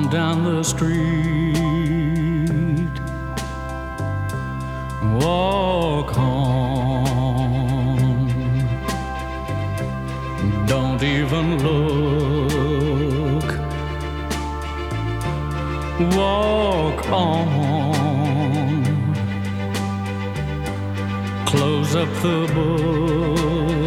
on down the street. Walk on, don't even look. Walk on, close up the book.